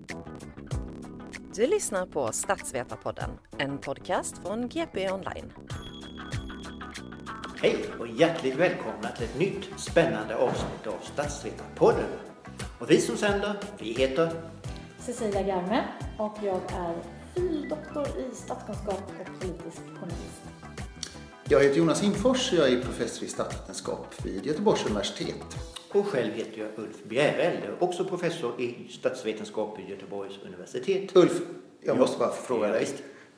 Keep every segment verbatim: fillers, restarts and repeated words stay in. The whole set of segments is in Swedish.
Du lyssnar på Statsvetarpodden, en podcast från G P Online. Hej och hjärtligt välkomna till ett nytt spännande avsnitt av Statsvetarpodden. Och vi som sänder, vi heter Cecilia Garme och jag är fildoktor i statskunskap och politisk journalist. Jag heter Jonas Infors, jag är professor i statsvetenskap vid Göteborgs universitet. Och själv heter jag Ulf Bjäreld, också professor i statsvetenskap vid Göteborgs universitet. Ulf, jag måste bara få fråga ja, dig. Visst.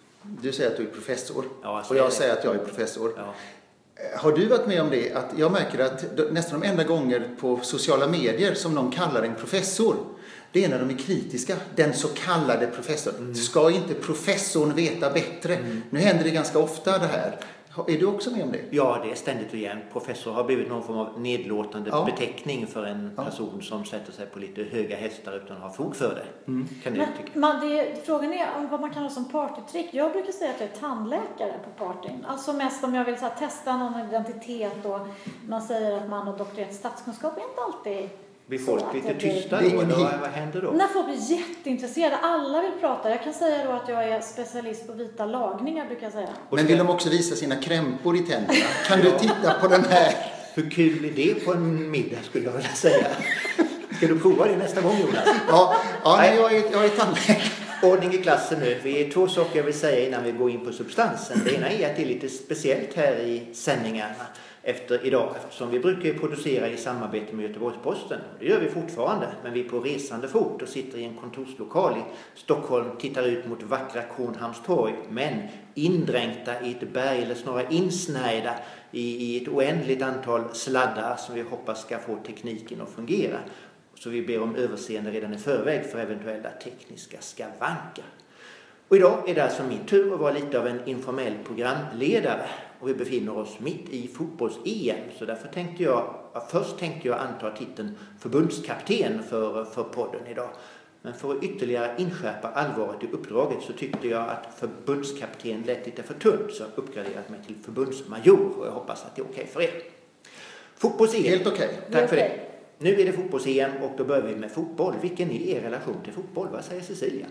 Du säger att du är professor ja, och jag det. säger att jag är professor. Ja. Har du varit med om det? Att jag märker att nästan de enda gånger på sociala medier som någon kallar en professor, det är när de är kritiska. Den så kallade professorn. Mm. Ska inte professorn veta bättre? Mm. Nu händer det ganska ofta det här. Är du också med om det? Ja, det är ständigt och igen. Professor har blivit någon form av nedlåtande ja. beteckning för en ja. person som sätter sig på lite höga hästar utan att ha fog för det. Mm. Kan Men, tycka. Man, det, frågan är om vad man kan ha som partytrick. Jag brukar säga att jag är tandläkare på partyn. Alltså mest om jag vill så här, testa någon identitet och man säger att man har doktorerat statskunskap är inte alltid... Blir folk lite tysta blir... då? Eller vad, vad händer då? När folk blir jätteintresserade. Alla vill prata. Jag kan säga då att jag är specialist på vita lagningar, brukar jag säga. Men vill de också visa sina krämpor i tänderna? Kan du titta på den här? Hur kul är det på en middag, skulle jag vilja säga? Ska du prova det nästa gång, Jonas? Ja, ja nej, jag är, jag är tandläkare. Ordning i klassen nu. Vi är två saker jag vill säga innan vi går in på substansen. Det ena är att det är lite speciellt här i sändningarna efter idag. Eftersom vi brukar ju producera i samarbete med Göteborgs-Posten. Det gör vi fortfarande. Men vi är på resande fot och sitter i en kontorslokal i Stockholm. Tittar ut mot vackra Kornhamnstorg. Men indränkta i ett berg, eller snarare insnärjda i, i ett oändligt antal sladdar som vi hoppas ska få tekniken att fungera. Så vi ber om överseende redan i förväg för eventuella tekniska skavanker. Och idag är det alltså min tur att vara lite av en informell programledare. Och vi befinner oss mitt i fotbolls-E M. Så därför tänkte jag, först tänkte jag anta titeln förbundskapten för, för podden idag. Men för att ytterligare inskärpa allvaret i uppdraget så tyckte jag att förbundskapten lät lite för tunt. Så jag uppgraderat mig till förbundsmajor och jag hoppas att det är okej för er. Fotbolls-E M. Helt okej. Tack för det. Nu är det fotbolls-E M och då börjar vi med fotboll. Vilken är er relation till fotboll? Vad säger Cecilia?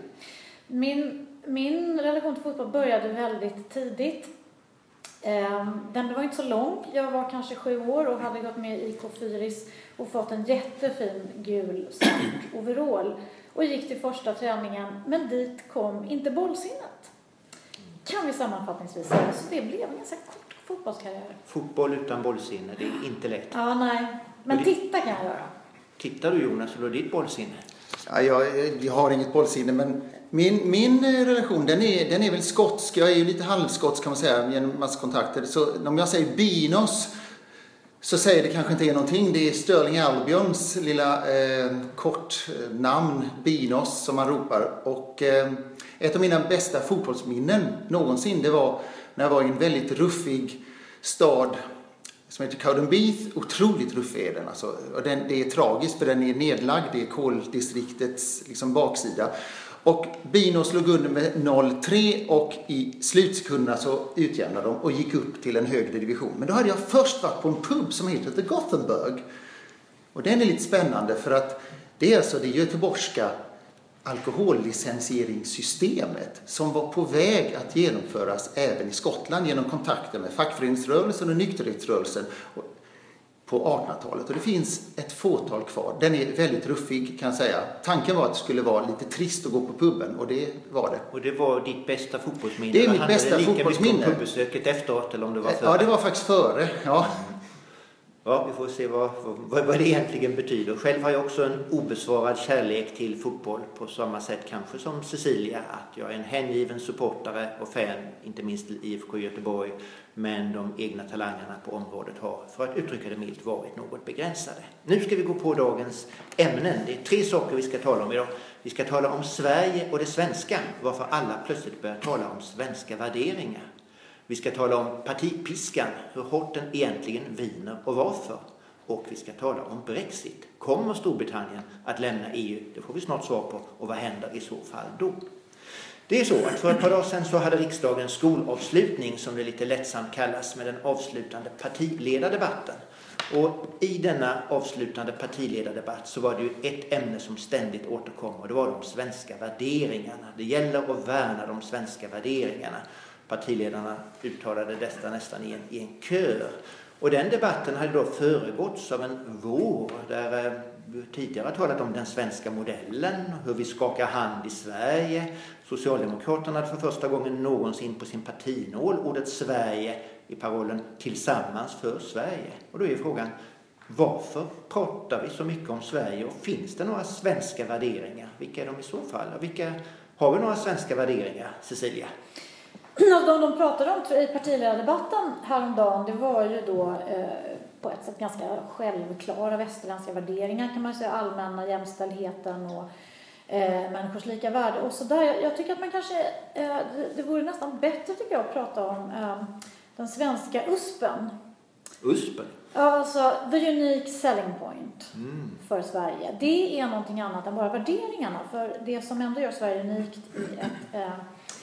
Min, min relation till fotboll började väldigt tidigt. Den var inte så lång. Jag var kanske sju år och hade gått med i I K Fyris och fått en jättefin gul stark overall. Och gick till första träningen, men dit kom inte bollsinnet. Kan vi sammanfattningsvis säga. Så det blev en ganska kort fotbollskarriär. Fotboll utan bollsinne, det är inte lätt. Ja, nej. Men det... titta kan jag göra. Tittar du, Jonas, eller ditt bollsinne? Ja, jag, jag har inget bollsinne, men min, min relation den är, den är väl skotsk. Jag är ju lite halvskotsk kan man säga genom massa kontakter. Så om jag säger Binos så säger det kanske inte är någonting. Det är Sterling Albions lilla eh, kortnamn Binos som man ropar. Och eh, ett av mina bästa fotbollsminnen någonsin det var när jag var i en väldigt ruffig stad som heter Cowdenbeath. Otroligt ruffig är den. Alltså. Och den, det är tragiskt för den är nedlagd. Det är koldistriktets liksom, baksida. Och Bino slog under med noll tre och i slutsekunderna så utjämnade de och gick upp till en högre division. Men då hade jag först varit på en pub som heter The Gothenburg. Och den är lite spännande för att det är alltså det göteborgska alkohollicensieringssystemet som var på väg att genomföras även i Skottland genom kontakter med fackföreningsrörelsen och nykterhetsrörelsen på artonhundratalet. Och det finns ett fåtal kvar. Den är väldigt ruffig kan jag säga. Tanken var att det skulle vara lite trist att gå på puben och det var det. Och det var ditt bästa fotbollsminne? Det är mitt bästa fotbollsminne. Lika mycket om pubbesöket efteråt eller om det var före? Ja, det var faktiskt före. Ja. Ja, vi får se vad, vad, vad det egentligen betyder. Själv har jag också en obesvarad kärlek till fotboll på samma sätt kanske som Cecilia. Att jag är en hängiven supportare och fan, inte minst till I F K Göteborg. Men de egna talangerna på området har, för att uttrycka det milt, varit något begränsade. Nu ska vi gå på dagens ämnen. Det är tre saker vi ska tala om idag. Vi ska tala om Sverige och det svenska. Varför alla plötsligt börjar tala om svenska värderingar. Vi ska tala om partipiskan, hur hårt den egentligen viner och varför. Och vi ska tala om Brexit. Kommer Storbritannien att lämna E U? Det får vi snart svar på. Och vad händer i så fall då? Det är så att för ett par dagar sedan så hade riksdagen skolavslutning som det lite lättsamt kallas med den avslutande partiledardebatten. Och i denna avslutande partiledardebatt så var det ju ett ämne som ständigt återkom, och det var de svenska värderingarna. Det gäller att värna de svenska värderingarna. Partiledarna uttalade detta nästan i en, i en kör. Och den debatten hade då föregåtts av en vår där vi tidigare talat om den svenska modellen, hur vi skakar hand i Sverige. Socialdemokraterna hade för första gången någonsin på sin partinål ordet Sverige i parollen tillsammans för Sverige. Och då är frågan, varför pratar vi så mycket om Sverige, och finns det några svenska värderingar? Vilka är de i så fall? Och vilka, har vi några svenska värderingar, Cecilia? De de pratade om i partiledardebatten häromdagen, det var ju då eh, på ett sätt ganska självklara västerländska värderingar, kan man säga, allmänna jämställdheten och eh, människors lika värde och så där. Jag, jag tycker att man kanske, eh, det, det vore nästan bättre tycker jag att prata om eh, den svenska USPen. USPen? Ja, alltså the unique selling point mm. för Sverige. Det är någonting annat än bara värderingarna, för det som ändå gör Sverige unikt i ett eh,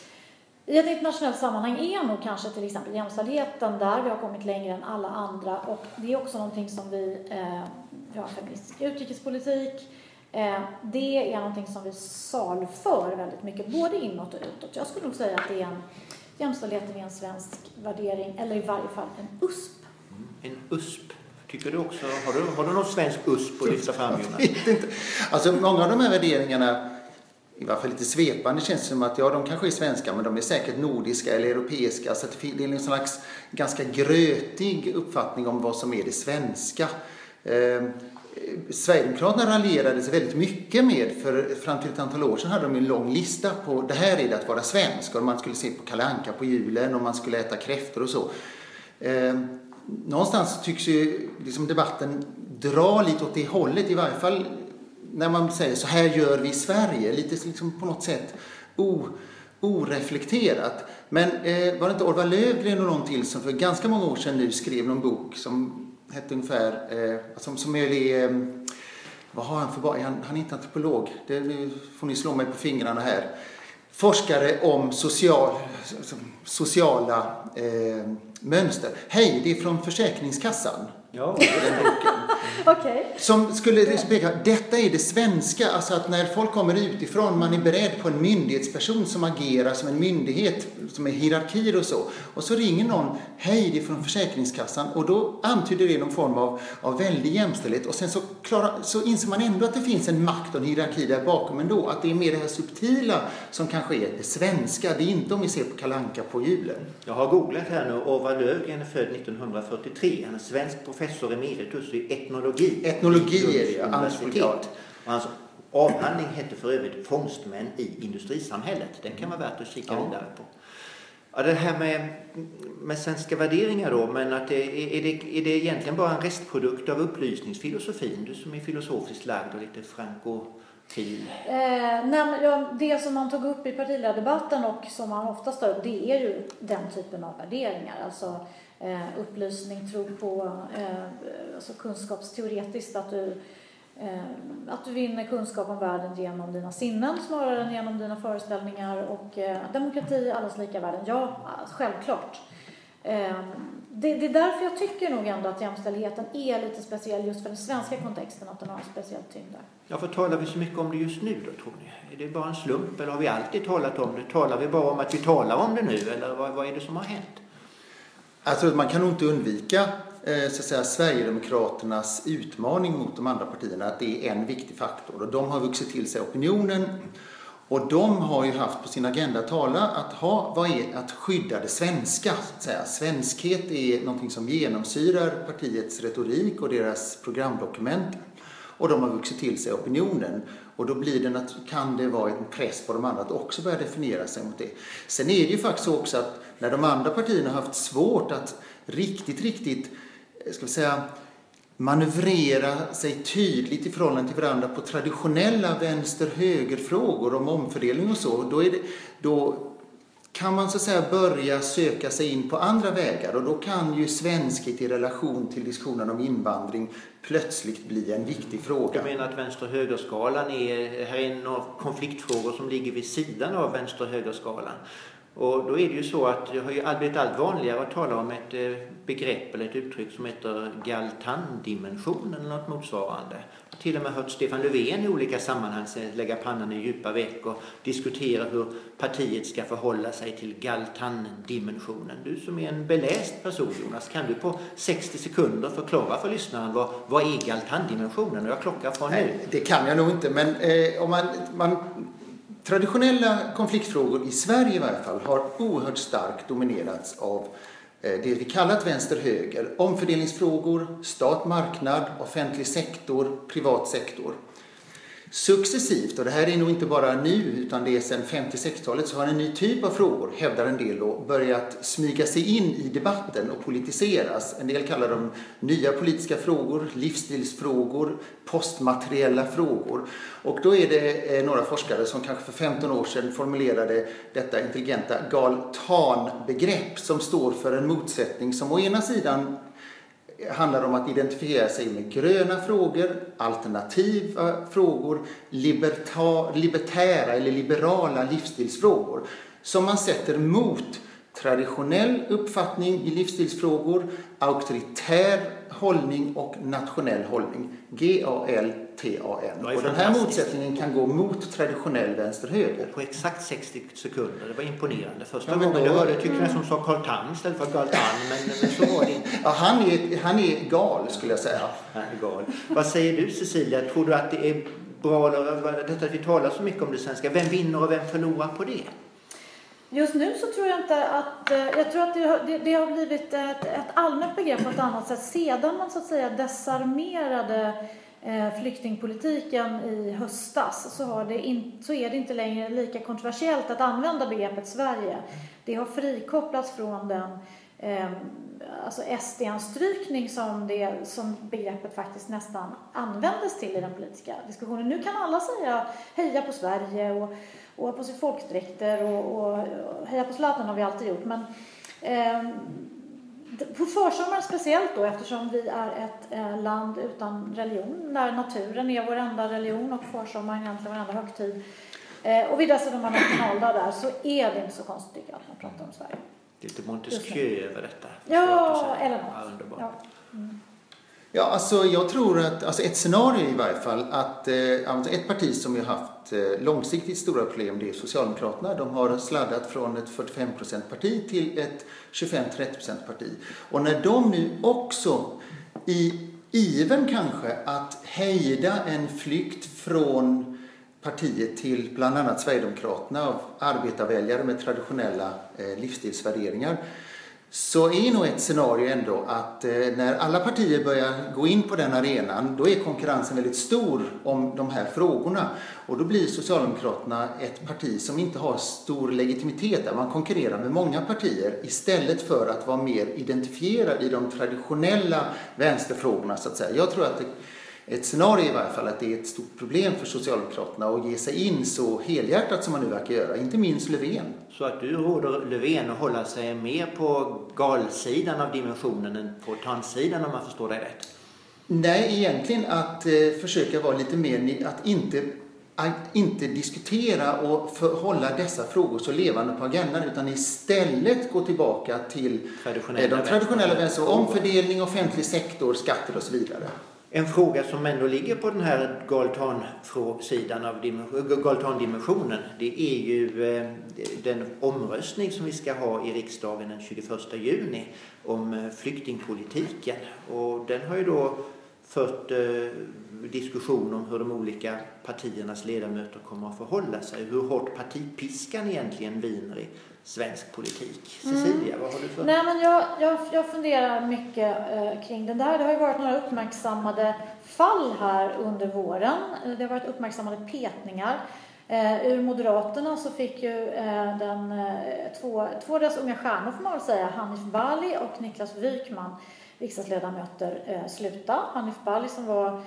I ett internationellt sammanhang är nog kanske till exempel jämställdheten, där vi har kommit längre än alla andra, och det är också någonting som vi, eh, vi har feministisk utrikespolitik, eh, det är någonting som vi salför väldigt mycket, både inåt och utåt. Jag skulle nog säga att det är en, jämställdheten är en svensk värdering, eller i varje fall en U S P. Mm, en U S P. Tycker du också, har du, har du någon svensk U S P att lyfta fram, Jonas? Jag vet inte. Alltså många av de här värderingarna, i varje fall lite svepande, känns det som att ja, de kanske är svenska, men de är säkert nordiska eller europeiska. Så det är en slags ganska grötig uppfattning om vad som är det svenska. Eh, Sverigedemokraterna raljerade sig väldigt mycket med, för fram till ett antal år sedan hade de en lång lista på det här är det att vara svensk. Och man skulle se på Kalle Anka på julen och man skulle äta kräftor och så. Eh, någonstans tycks ju liksom debatten dra lite åt det hållet, i varje fall när man säger så här gör vi i Sverige, lite liksom på något sätt o, oreflekterat. Men eh, var det inte Orvar Lövgren och någon till som för ganska många år sedan nu skrev någon bok som hette ungefär, eh, som, som är, eh, vad har han för bak? Han, han är inte antropolog, det, nu får ni slå mig på fingrarna här. Forskare om social, sociala eh, mönster. Hej, det är från Försäkringskassan. Ja, okay. Som skulle peka, detta är det svenska, alltså att när folk kommer utifrån, man är beredd på en myndighetsperson som agerar som en myndighet, som är hierarkier och så, och så ringer någon, hej det är från Försäkringskassan, och då antyder det någon form av, av väldig jämställdhet, och sen så, klara, så inser man ändå att det finns en makt och en hierarki där bakom ändå, att det är mer det här subtila som kanske är det svenska, det är inte om vi ser på Kalle Anka på julen. Jag har googlat här nu, Orvar Lövgren är född nittonhundrafyrtiotre, han är svensk professor emeritus i etnologi. Etnologi är det, universitet. Och hans avhandling hette för övrigt Fångstmän i industrisamhället. Den kan vara värt att kika ja. vidare på. Ja, det här med, med svenska värderingar då, men att det, är, det, är det egentligen bara en restprodukt av upplysningsfilosofin? Du som är filosofiskt lagd och lite frankofil. Eh, nej, ja, det som man tog upp i partiledardebatten och som man oftast tar upp, det är ju den typen av värderingar. Alltså eh, upplysning, tro på eh, alltså kunskapsteoretiskt, att du Eh, att du vinner kunskap om världen genom dina sinnen snarare än genom dina föreställningar, och eh, demokrati, allas lika världen. Ja, självklart. Eh, det, det är därför jag tycker nog ändå att jämställdheten är lite speciell just för den svenska kontexten, att den har en speciell tyngd där. Ja, för talar vi så mycket om det just nu då, tror ni? Är det bara en slump, eller har vi alltid talat om det? Talar vi bara om att vi talar om det nu, eller vad, vad är det som har hänt? Alltså man kan nog inte undvika så att säga, Sverigedemokraternas utmaning mot de andra partierna, att det är en viktig faktor, och de har vuxit till sig opinionen, och de har ju haft på sin agenda att tala att ha, vad är att skydda det svenska, så att säga. Svenskhet är någonting som genomsyrar partiets retorik och deras programdokument, och de har vuxit till sig opinionen, och då blir det, kan det vara en press på de andra att också börja definiera sig mot det. Sen är det ju faktiskt så också att när de andra partierna har haft svårt att riktigt, riktigt ska vi säga, manövrera sig tydligt i förhållande till varandra på traditionella vänster-höger-frågor om omfördelning och så, då, är det, då kan man så att säga börja söka sig in på andra vägar, och då kan ju svenskhet i relation till diskussionen om invandring plötsligt bli en viktig fråga. Jag menar att vänster-högerskalan är, här är några konfliktfrågor som ligger vid sidan av vänster-högerskalan. Och då är det ju så att det har ju blivit allt vanligare att tala om ett begrepp eller ett uttryck som heter Galtan-dimensionen eller något motsvarande. Jag har till och med hört Stefan Löfven i olika sammanhang lägga pannan i djupa veck och diskutera hur partiet ska förhålla sig till Galtan-dimensionen. Du som är en beläst person, Jonas, kan du på sextio sekunder förklara för lyssnaren vad, vad är Galtan-dimensionen? Och jag klockar från nu. Nej, det kan jag nog inte, men eh, om man... man traditionella konfliktfrågor i Sverige i varje fall har oerhört starkt dominerats av det vi kallat vänster-höger. Omfördelningsfrågor, stat-marknad, offentlig sektor, privat sektor. Successivt, och det här är nog inte bara nu utan det är sedan femtio-sextiotalet, så har en ny typ av frågor, hävdar en del då, börjat smyga sig in i debatten och politiseras. En del kallar dem nya politiska frågor, livsstilsfrågor, postmateriella frågor. Och då är det några forskare som kanske för femton år sedan formulerade detta intelligenta Galtan-begrepp som står för en motsättning som å ena sidan handlar om att identifiera sig med gröna frågor, alternativa frågor, liberta, libertära eller liberala livsstilsfrågor som man sätter mot traditionell uppfattning i livsstilsfrågor, auktoritär hållning och nationell hållning. G A L T A N. Och den här motsättningen kan gå mot traditionell vänster-höger. På exakt sextio sekunder. Det var imponerande. Första ja, gången då, du hörde tyckte jag som sa Carl Tham istället för Galtan, men, men så var det inte. Ja, han är, han är gal skulle jag säga. Ja, han är gal. Vad säger du, Cecilia? Tror du att det är bra, detta att vi talar så mycket om det svenska? Vem vinner och vem förlorar på det? Just nu så tror jag inte att, jag tror att det har, det, det har blivit ett, ett allmänt begrepp på ett annat sätt. Sedan man så att säga desarmerade eh, flyktingpolitiken i höstas så, har det in, så är det inte längre lika kontroversiellt att använda begreppet Sverige. Det har frikopplats från den eh, alltså S D-anstrykning som, det, som begreppet faktiskt nästan användes till i den politiska diskussionen. Nu kan alla säga heja på Sverige och och på sig folkdräkter och, och, och heja på Zlatan har vi alltid gjort. Men eh, på försommaren speciellt då, eftersom vi är ett eh, land utan religion, där naturen är vår enda religion och försommaren egentligen vår enda högtid. Eh, och vi dessutom har nationaldag där, så är det inte så konstigt att man pratar om Sverige. Det är lite Montesquieu över detta. Ja, eller något. Ja, underbart. Ja. Mm. Ja, alltså jag tror att, alltså ett scenario i varje fall, att eh, alltså ett parti som har haft eh, långsiktigt stora problem, det är Socialdemokraterna. De har sladdat från ett fyrtiofem procent parti till ett tjugofem till trettio procent parti. Och när de nu också i iven kanske att hejda en flykt från partiet till bland annat Sverigedemokraterna av arbetarväljare med traditionella eh, livsstilsvärderingar, så är nog ett scenario ändå att eh, när alla partier börjar gå in på den arenan, då är konkurrensen väldigt stor om de här frågorna. Och då blir Socialdemokraterna ett parti som inte har stor legitimitet där man konkurrerar med många partier istället för att vara mer identifierad i de traditionella vänsterfrågorna så att säga. Jag tror att det, ett scenario i varje fall att det är ett stort problem för Socialdemokraterna att ge sig in så helhjärtat som man nu verkar göra, inte minst Löfven. Så att du råder Löfven att hålla sig mer på galsidan av dimensionen än på tandsidan, om man förstår det rätt? Nej, egentligen att eh, försöka vara lite mer, att inte, att inte diskutera och hålla dessa frågor så levande på agendan, utan istället gå tillbaka till traditionella eh, de traditionella vänster, omfördelning, offentlig sektor, skatter och så vidare. En fråga som ändå ligger på den här Galtan-sidan av Galtan-dimensionen, det är ju eh, den omröstning som vi ska ha i riksdagen den tjugoförsta juni om eh, flyktingpolitiken. Och den har ju då fört eh, diskussion om hur de olika partiernas ledamöter kommer att förhålla sig. Hur hårt partipiskan egentligen viner i svensk politik. Cecilia, mm. vad har du för? Nej, men jag, jag, jag funderar mycket eh, kring det där. Det har ju varit några uppmärksammade fall här under våren. Det har varit uppmärksammade petningar. Eh, ur Moderaterna så fick ju eh, den, eh, två, två av deras unga stjärnor, får man väl säga, Hanif Bali och Niklas Wykman, riksdagsledamöter, eh, sluta. Hanif Bali som var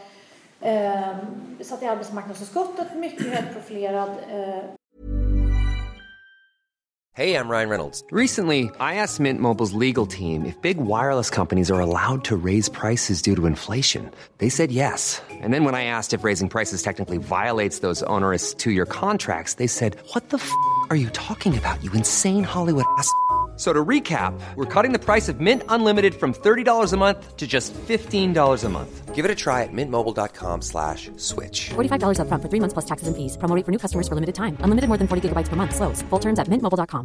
eh, satt i arbetsmarknadsutskottet, mycket högt profilerad. Eh, Hey, I'm Ryan Reynolds. Recently, I asked Mint Mobile's legal team if big wireless companies are allowed to raise prices due to inflation. They said yes. And then when I asked if raising prices technically violates those onerous two-year contracts, they said, "What the f*** are you talking about, you insane Hollywood ass?" So to recap, we're cutting the price of Mint Unlimited from thirty dollars a month to just fifteen dollars a month. Give it a try at mintmobile.com slash switch. forty-five dollars up front for three months plus taxes and fees. Promo rate for new customers for limited time. Unlimited more than forty gigabytes per month. Slows full terms at mint mobile dot com.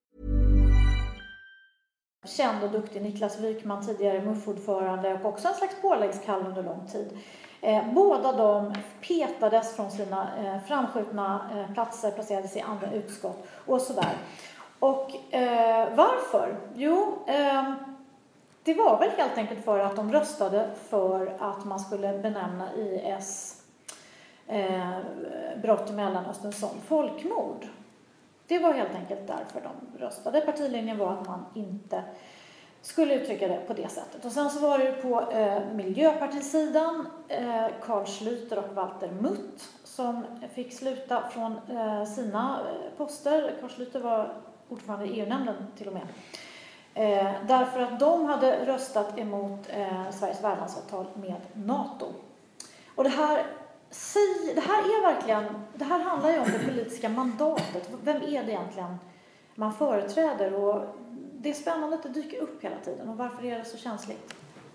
Känd och duktig Niklas Wykman, tidigare M U F-ordförande och också en slags påläggskall under lång tid. Eh, båda de petades från sina eh, framskjutna eh, platser, placerades i andra utskott och sådär. Och eh, varför? Jo, eh, det var väl helt enkelt för att de röstade för att man skulle benämna I S eh, brott i Mellanöstern som folkmord. Det var helt enkelt därför de röstade. Partilinjen var att man inte skulle uttrycka det på det sättet. Och sen så var det på eh, Miljöpartisidan eh, Carl Schlüter och Walter Mutt som fick sluta från eh, sina poster. Carl Schlüter var ordförande i E U-nämnden till och med. Eh, därför att de hade röstat emot eh, Sveriges värdlandsavtal med NATO. Och det här, det här är verkligen, det här handlar ju om det politiska mandatet. Vem är det egentligen man företräder? Och det är spännande att det dyker upp hela tiden. Och varför är det så känsligt?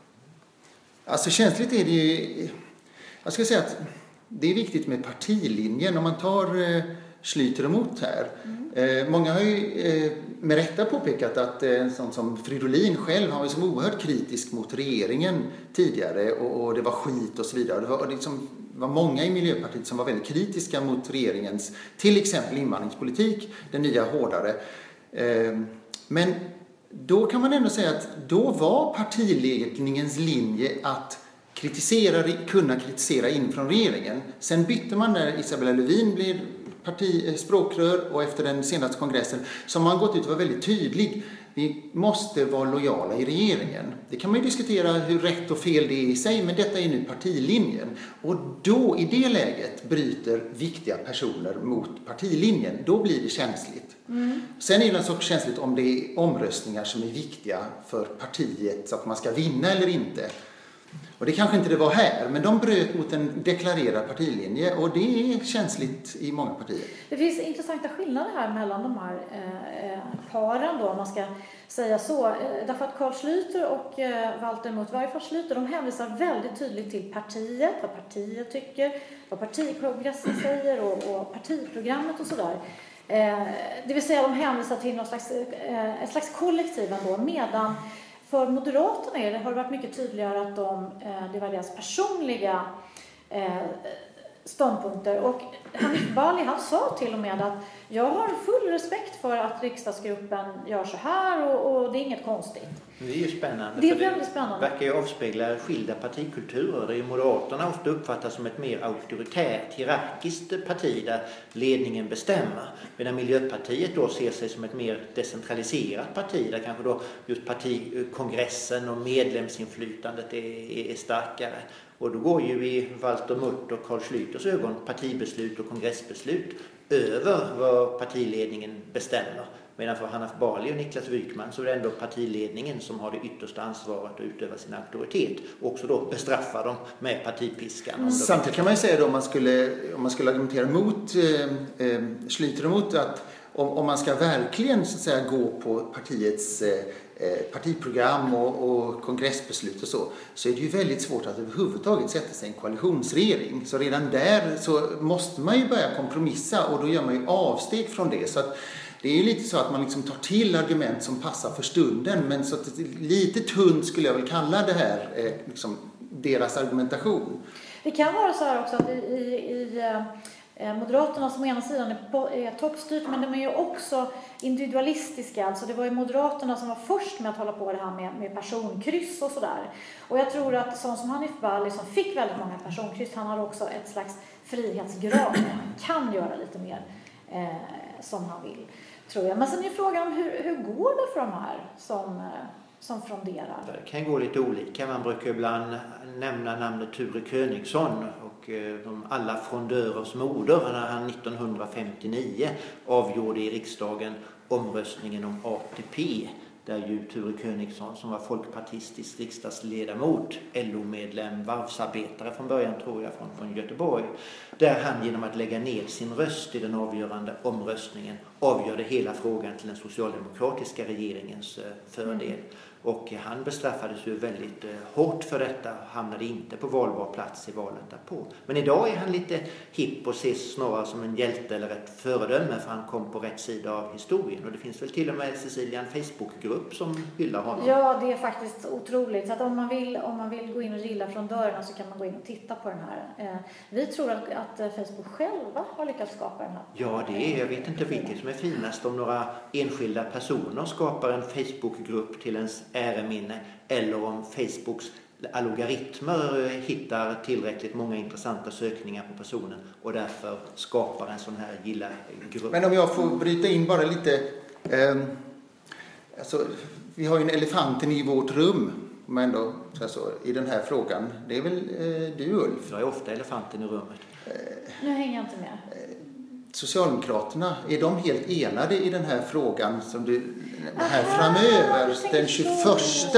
Alltså känsligt är det ju, jag ska säga att det är viktigt med partilinjen. Om man tar eh, Schlüter emot här. Mm. Eh, många har ju eh, med rätta påpekat att en eh, sån som Fridolin själv, han var så oerhört kritisk mot regeringen tidigare och, och det var skit och så vidare. Det var, liksom, det var många i Miljöpartiet som var väldigt kritiska mot regeringens, till exempel invandringspolitik, den nya hårdare. Eh, men då kan man ändå säga att då var partiledningens linje att kritisera, kunna kritisera in från regeringen. Sen bytte man när Isabella Lövin blev parti, språkrör och efter den senaste kongressen som man gått ut och var väldigt tydlig. Vi måste vara lojala i regeringen. Det kan man ju diskutera hur rätt och fel det är i sig, men detta är nu partilinjen. Och då i det läget bryter viktiga personer mot partilinjen. Då blir det känsligt. Mm. Sen är det så känsligt om det är omröstningar som är viktiga för partiet så att man ska vinna eller inte. Och det kanske inte det var här, men de bröt mot en deklarerad partilinje och det är känsligt i många partier. Det finns intressanta skillnader här mellan de här eh, paren då, om man ska säga så. Eh, därför att Carl Schlüter och eh, Walter Mutt, varje fall Schlüter, de hänvisar väldigt tydligt till partiet, vad partiet tycker, vad partikongressen säger och, och partiprogrammet och sådär. Eh, det vill säga de hänvisar till någon slags, eh, ett slags kollektiv ändå, medan för Moderaterna är det, har det varit mycket tydligare att de, det var deras personliga ståndpunkter. Och Hanif Bali, han sa till och med att jag har full respekt för att riksdagsgruppen gör så här och, och det är inget konstigt. Det är ju spännande. Det är väldigt spännande. Det verkar ju avspegla skilda partikulturer. Det är ju Moderaterna ofta uppfattas som ett mer auktoritärt, hierarkiskt parti där ledningen bestämmer. Medan Miljöpartiet då ser sig som ett mer decentraliserat parti där kanske då just partikongressen och medlemsinflytandet är, är starkare. Och då går ju i Walter Mutt och Carl Schlüters ögon partibeslut och kongressbeslut över vad partiledningen bestämmer. Medan för Hanif Bali och Niklas Wykman så är det ändå partiledningen som har det yttersta ansvaret att utöva sin auktoritet. Och också då bestraffa dem med partipiskan. Mm. Samtidigt kan man ju säga då om man skulle, om man skulle argumentera mot eh, eh, Schlüter emot att om, om man ska verkligen så att säga gå på partiets eh, partiprogram och, och kongressbeslut och så, så är det ju väldigt svårt att överhuvudtaget sätta sig i en koalitionsregering. Så redan där så måste man ju börja kompromissa och då gör man ju avsteg från det. Så att det är ju lite så att man liksom tar till argument som passar för stunden, men så att lite tunt skulle jag väl kalla det här, eh, liksom deras argumentation. Det kan vara så här också att i, i, i eh, Moderaterna som å ena sidan är, på, är toppstyrt, men de är ju också individualistiska. Alltså det var ju Moderaterna som var först med att hålla på det här med, med personkryss och sådär. Och jag tror att sån som Hanif Bali som fick väldigt många personkryss, han har också ett slags frihetsgrad. Han kan göra lite mer eh, som han vill, tror jag. Men sen är frågan hur, hur går det för de här som, som fronderar? Det kan gå lite olika. Man brukar ibland nämna namnet Ture Königsson och de alla frondörers moder när han nittonhundrafemtionio avgjorde i riksdagen omröstningen om A T P. Där ju Ture Königsson som var folkpartistisk riksdagsledamot, L O-medlem, varvsarbetare från början tror jag från, från Göteborg. Där han genom att lägga ner sin röst i den avgörande omröstningen avgjorde hela frågan till den socialdemokratiska regeringens eh, fördel. Mm. Och han bestraffades ju väldigt eh, hårt för detta och hamnade inte på valbar plats i valet därpå. Men idag är han lite hipp och ses snarare som en hjälte eller ett föredöme för han kom på rätt sida av historien. Och det finns väl till och med Cecilia en Facebookgrupp som hyllar honom. Ja, det är faktiskt otroligt. Så att om man vill, om man vill gå in och gilla från dörrarna så kan man gå in och titta på den här. Eh, vi tror att, att Facebook själva har lyckats skapa den här. Ja, det är, jag vet inte vilket som är finast om några enskilda personer skapar en Facebookgrupp till ens äreminne eller om Facebooks algoritmer hittar tillräckligt många intressanta sökningar på personen och därför skapar en sån här gilla-grupp. Men om jag får bryta in bara lite. Eh, alltså, vi har ju en elefanten i vårt rum men då, alltså, i den här frågan. Det är väl eh, du Ulf? Jag är ofta elefanten i rummet. Eh, nu hänger jag inte med. Eh, Socialdemokraterna, är de helt enade i den här frågan som du här Aha, framöver den tjugoförsta?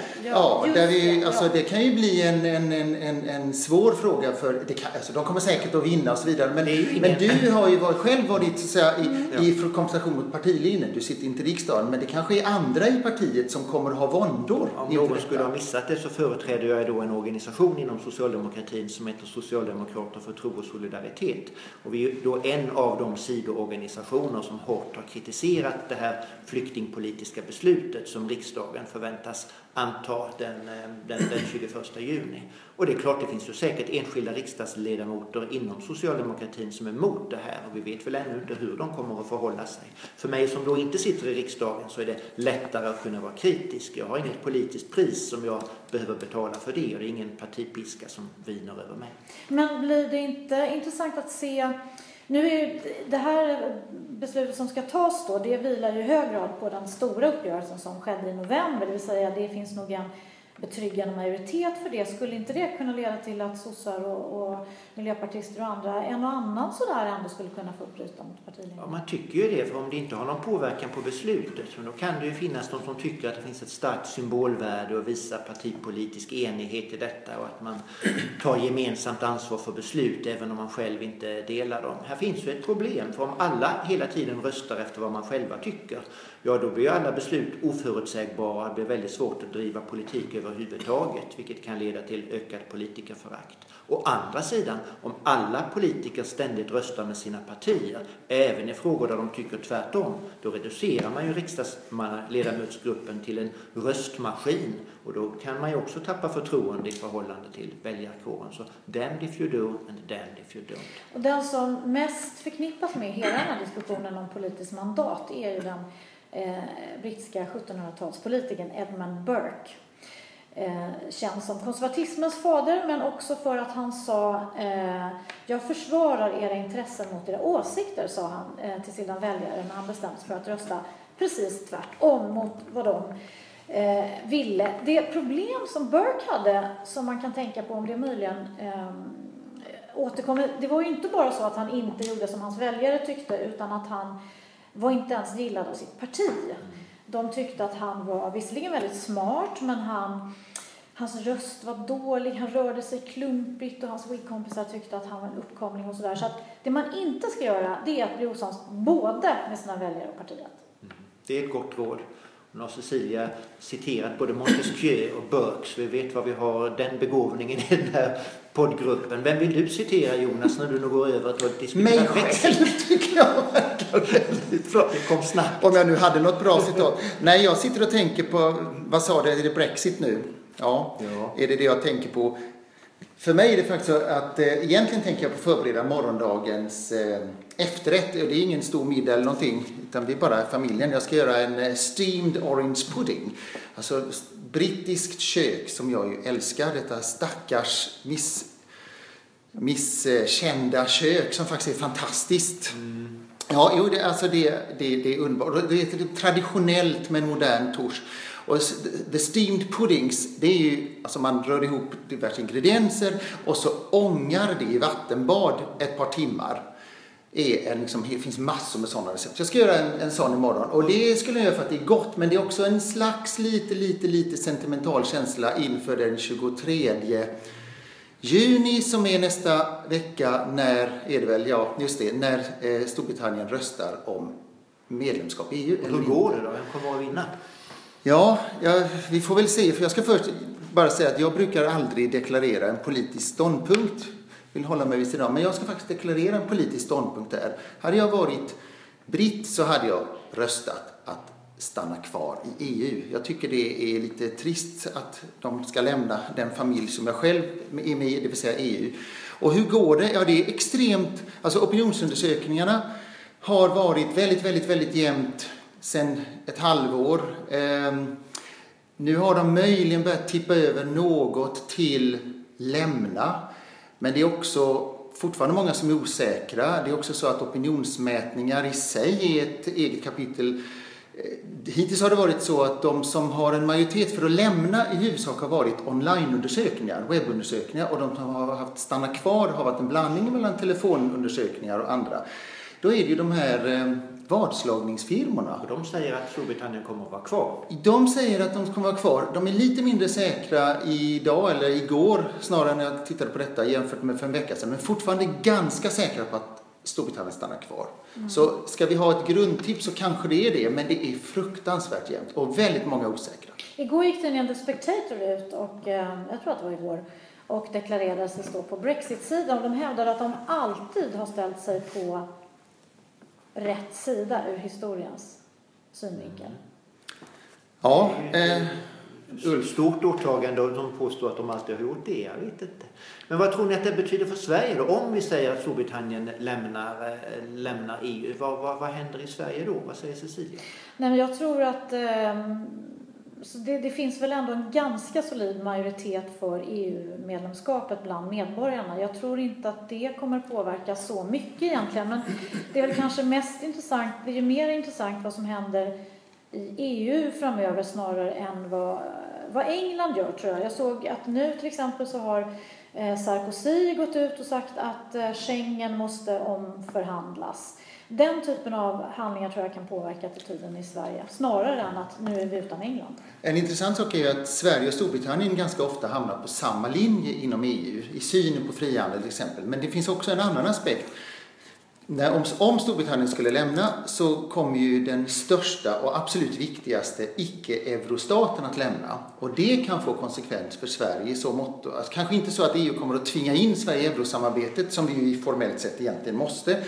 Ja, ja där vi, alltså, det kan ju bli en, en, en, en svår fråga för det kan, alltså, de kommer säkert att vinna och så vidare. Men, men du har ju varit, själv varit så att säga, i, mm. i konfrontation mot partilinjen. Du sitter inte i riksdagen, men det kanske är andra i partiet som kommer att ha våndor. Om någon skulle ha missat det så företräder jag då en organisation inom socialdemokratin som heter Socialdemokrater för tro och solidaritet. Och vi är då en av de sidoorganisationer som hårt har kritiserat det här flyktingpolitiska beslutet som riksdagen förväntas anta den, den, den tjugoförsta juni. Och det är klart, det finns ju säkert enskilda riksdagsledamöter inom socialdemokratin som är emot det här. Och vi vet väl ännu inte hur de kommer att förhålla sig. För mig som då inte sitter i riksdagen så är det lättare att kunna vara kritisk. Jag har inget politiskt pris som jag behöver betala för det. Och det är ingen partipiska som viner över mig. Men blir det inte intressant att se... Nu är det här beslutet som ska tas då, det vilar ju i hög grad på den stora uppgörelsen som skedde i november. Det vill säga det finns nog en betryggande majoritet för det. Skulle inte det kunna leda till att sossar och, och miljöpartister och andra, en och annan sådär ändå skulle kunna få bryta mot partilinjen? Ja, man tycker ju det, för om det inte har någon påverkan på beslutet, men då kan det ju finnas de som tycker att det finns ett starkt symbolvärde och visa partipolitisk enighet i detta och att man tar gemensamt ansvar för beslut även om man själv inte delar dem. Här finns ju ett problem, för om alla hela tiden röstar efter vad man själva tycker, ja då blir alla beslut oförutsägbara, det blir väldigt svårt att driva politik överhuvudtaget, vilket kan leda till ökad politikerförakt. Å andra sidan, om alla politiker ständigt röstar med sina partier, även i frågor där de tycker tvärtom, då reducerar man ju riksdagsledamötsgruppen till en röstmaskin och då kan man ju också tappa förtroende i förhållande till väljarkåren. Så damned if you do and damned if you don't. Och den som mest förknippas med hela den här diskussionen om politiskt mandat är ju den eh, brittiska sjuttonhundratalspolitikern Edmund Burke. Eh, känns som konservatismens fader, men också för att han sa eh, jag försvarar era intressen mot era åsikter, sa han eh, till sina väljare när han bestämde sig för att rösta precis tvärtom mot vad de eh, ville. Det problem som Burke hade, som man kan tänka på om det möjligen eh, återkommer, det var ju inte bara så att han inte gjorde som hans väljare tyckte, utan att han var inte ens gillad av sitt parti. De tyckte att han var visserligen väldigt smart, men han, hans röst var dålig, han rörde sig klumpigt och hans Whig-kompisar tyckte att han var en uppkomling och sådär. Så att det man inte ska göra, det är att bli osams både med sina väljare och partiet. Mm. Det är ett gott råd. Nu har Cecilia citerat både Montesquieu och Burke, så vi vet vad vi har den begåvningen i den här poddgruppen. Vem vill du citera, Jonas, när du nu går över att diskutera? Mig själv tycker jag väldigt bra. Det kom snabbt. Om jag nu hade något bra citat. Nej, jag sitter och tänker på, vad sa det, är det Brexit nu? Ja, ja. Är det det jag tänker på? För mig är det faktiskt så att eh, egentligen tänker jag på förbereda morgondagens eh, efterrätt. Det är ingen stor middag eller någonting, utan det är bara familjen. Jag ska göra en eh, steamed orange pudding. Alltså brittiskt kök som jag ju älskar. Detta stackars miss, misskända kök som faktiskt är fantastiskt. Mm. Ja, jo, det, alltså det, det, det är underbart. Det är traditionellt med en modern tors. Och the steamed puddings, det är ju, alltså man rör ihop diverse ingredienser och så ångar det i vattenbad ett par timmar. Är en, liksom, det finns massor med sådana recept. Jag ska göra en, en sån imorgon. Och det skulle jag göra för att det är gott. Men det är också en slags lite, lite, lite sentimental känsla inför den tjugotredje juni som är nästa vecka. När är det väl? Ja, just det. När eh, Storbritannien röstar om medlemskap i E U. Hur går det då? Vem kommer att vinna? Ja, ja, vi får väl se. För jag ska först bara säga att jag brukar aldrig deklarera en politisk ståndpunkt. Vill hålla mig vid sidan. Men jag ska faktiskt deklarera en politisk ståndpunkt där. Hade jag varit britt så hade jag röstat att stanna kvar i E U. Jag tycker det är lite trist att de ska lämna den familj som jag själv är med i, det vill säga E U. Och hur går det? Ja, det är extremt, alltså opinionsundersökningarna har varit väldigt, väldigt, väldigt jämnt sedan ett halvår. Ehm, nu har de möjligen börjat tippa över något till lämna. Men det är också fortfarande många som är osäkra. Det är också så att opinionsmätningar i sig är ett eget kapitel. Hittills har det varit så att de som har en majoritet för att lämna i huvudsak har varit onlineundersökningar, webbundersökningar. Och de som har haft stanna kvar har varit en blandning mellan telefonundersökningar och andra. Då är det ju de här eh, vadslagningsfirmorna. Och de säger att Storbritannien kommer att vara kvar. De säger att de kommer att vara kvar. De är lite mindre säkra idag eller igår snarare när jag tittade på detta jämfört med för en vecka sedan. Men fortfarande ganska säkra på att Storbritannien stannar kvar. Mm. Så ska vi ha ett grundtips så kanske det är det. Men det är fruktansvärt jämnt och väldigt många osäkra. Igår gick tidningen The Spectator ut och eh, jag tror att det var igår. Och deklarerade sig stå på Brexit-sidan. De hävdade att de alltid har ställt sig på rätt sida ur historiens synvinkel. Ja, eh, Ulf, stort åtagande och de påstår att de alltid har gjort det. Jag vet inte. Men vad tror ni att det betyder för Sverige då? Om vi säger att Storbritannien lämnar, lämnar E U, vad, vad, vad händer i Sverige då? Vad säger Cecilia? Nej, men jag tror att eh, så det, det finns väl ändå en ganska solid majoritet för E U-medlemskapet bland medborgarna. Jag tror inte att det kommer påverka så mycket egentligen. Men det är väl kanske mest intressant, det är ju mer intressant vad som händer i E U framöver snarare än vad, vad England gör, tror jag. Jag såg att nu till exempel så har eh, Sarkozy gått ut och sagt att eh, Schengen måste omförhandlas. Den typen av handlingar tror jag kan påverka attityden i Sverige snarare än att nu är vi utan England. En intressant sak är ju att Sverige och Storbritannien ganska ofta hamnar på samma linje inom E U i synen på frihandel till exempel. Men det finns också en annan aspekt. När, om, om Storbritannien skulle lämna så kommer ju den största och absolut viktigaste icke-eurostaten att lämna. Och det kan få konsekvens för Sverige i så mått. Alltså, kanske inte så att E U kommer att tvinga in Sverige i eurosamarbetet som vi ju formellt sett egentligen måste.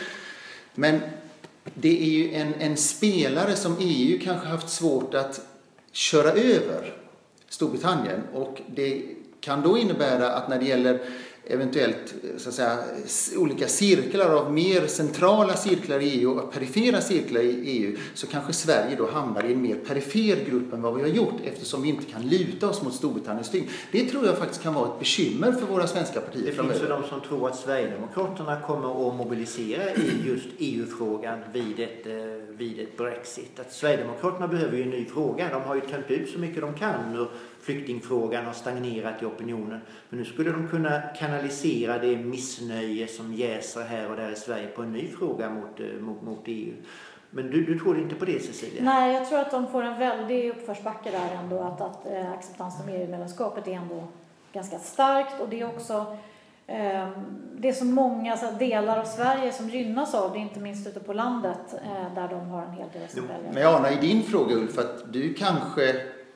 Men det är ju en, en spelare som E U kanske haft svårt att köra över Storbritannien. Och det kan då innebära att när det gäller eventuellt så att säga, olika cirklar av mer centrala cirklar i E U och perifera cirklar i E U så kanske Sverige då hamnar i en mer perifer grupp än vad vi har gjort eftersom vi inte kan luta oss mot Storbritanniens tyngd. Det tror jag faktiskt kan vara ett bekymmer för våra svenska partier det framöver. Det finns ju de som tror att Sverigedemokraterna kommer att mobilisera i just E U-frågan vid ett, vid ett Brexit. Att Sverigedemokraterna behöver ju en ny fråga. De har ju tömt ut så mycket de kan och flyktingfrågan har stagnerat i opinionen. Men nu skulle de kunna kanalisera det missnöje som jäser här och där i Sverige på en ny fråga mot, mot, mot E U. Men du, du tror inte på det, Cecilia? Nej, jag tror att de får en väldig uppförsbacke där ändå. Att, att eh, acceptansen med E U-medlemskapet är ändå ganska starkt. Och det är också eh, det som många så här, delar av Sverige som gynnas av det, inte minst ute på landet eh, där de har en hel del som väljer. Men Anna, i din fråga Ulf, att du kanske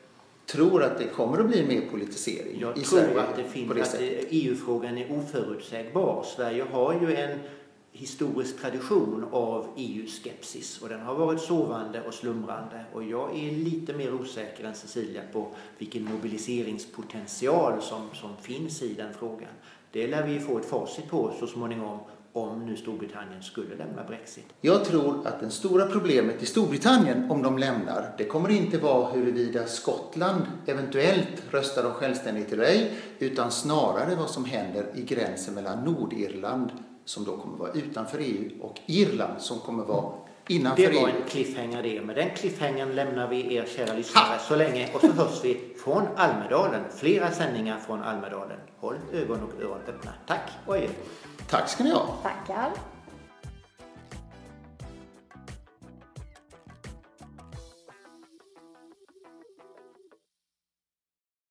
tror att det kommer att bli mer politisering jag i tror Sverige att det finns, på det att sättet. E U-frågan är oförutsägbar. Sverige har ju en historisk tradition av E U-skepsis och den har varit sovande och slumrande och jag är lite mer osäker än Cecilia på vilken mobiliseringspotential som, som finns i den frågan. Det lär vi få ett facit på så småningom om nu Storbritannien skulle lämna Brexit. Jag tror att det stora problemet i Storbritannien om de lämnar, det kommer inte vara huruvida Skottland eventuellt röstar om självständighet eller ej, utan snarare vad som händer i gränsen mellan Nordirland som då kommer vara utanför E U och Irland som kommer vara innanför Det var E U. en cliffhanger det. Med den cliffhangern lämnar vi er kära lyssnare så länge. Och så hörs vi från Almedalen. Flera sändningar från Almedalen. Håll ögon och öron öppna. Tack och adjö. Tack ska ni ha. Tackar.